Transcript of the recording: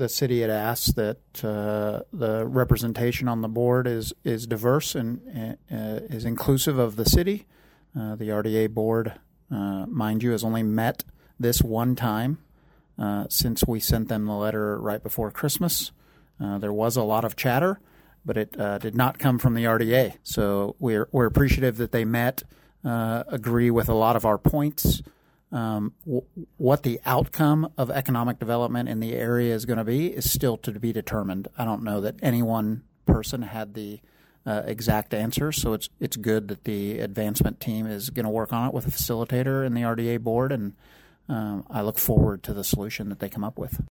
the city had asked that the representation on the board is diverse and is inclusive of the city. The RDA board, mind you, has only met this one time since we sent them the letter right before Christmas. There was a lot of chatter, but it did not come from the RDA. So we're appreciative that they met, agree with a lot of our points. What the outcome of economic development in the area is going to be is still to be determined. I don't know that any one person had the exact answer, so it's good that the advancement team is going to work on it with a facilitator and the RDA board, and I look forward to the solution that they come up with.